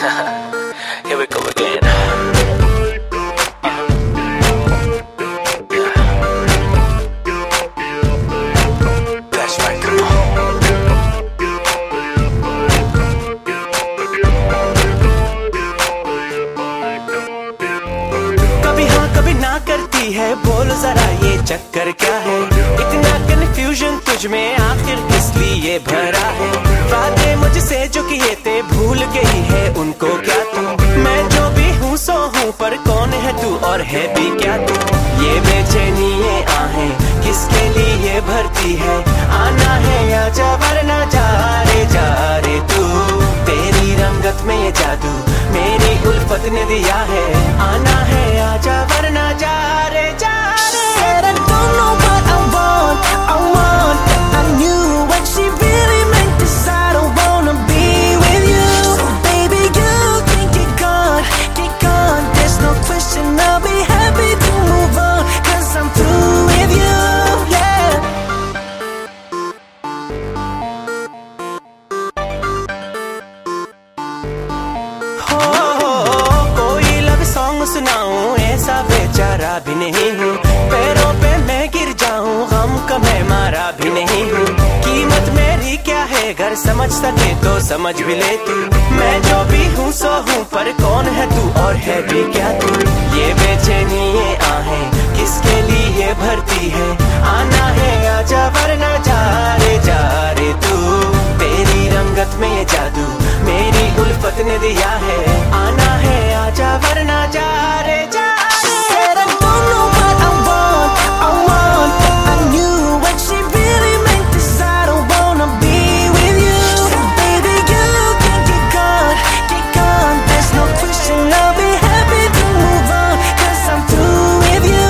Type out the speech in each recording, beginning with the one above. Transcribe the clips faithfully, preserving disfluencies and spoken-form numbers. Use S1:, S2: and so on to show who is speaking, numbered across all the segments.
S1: Here we go again. Flashback, come on.
S2: कभी हाँ कभी ना करती है, बोलो जरा ये चक्कर क्या है? इतना कंफ्यूजन तुझ में आखिर किस लिए भरा है? वादे मुझसे जो किए थे भूल गई है उनको क्या तू? मैं जो भी हूँ सो हूँ, पर कौन है तू और है भी क्या तू? ये बेचैनी ये आहें किसके लिए भरती है? आना है या जा वरना जा रे जा रे तू। तेरी रंगत में ये जादू मेरी उल्फत ने दिया है। आना है या जा वरना जा रे जा रे। Said I don't know what I want, I want that I knew what she really meant. This I don't wanna be with you. So baby you can get gone, get gone. There's no question I'll be happy to move on, cause I'm through with you, yeah. हो कोई love song सुनाऊं, ऐसा बेचारा भी नहीं हूँ। पैरों पे मैं गिर जाऊं, गम का मैं मारा भी नहीं हूँ। कीमत मेरी क्या है, घर समझ सके तो समझ भी ले तू। मैं जो भी हूँ सो हूँ, पर कौन है तू और है भी क्या तू? ये बेचैनी ये आहें किसके लिए भरती है? आना है आजा वरना जा रे जा रे तू। तेरी रंगत में ये जादू मेरी उल्फत ने दिया है। आना है आजा वरना जा रे जा रे। Said I don't know what I want, I want that I knew what she really meant. This I don't wanna be with you. So baby you can get gone, get gone. There's no question I'll be happy to move on, cause I'm through with you.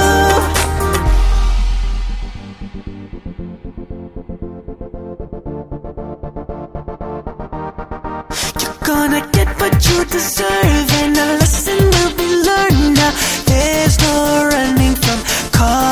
S2: You're gonna get what you deserve, and a lesson will be learned now. There's no running from cause.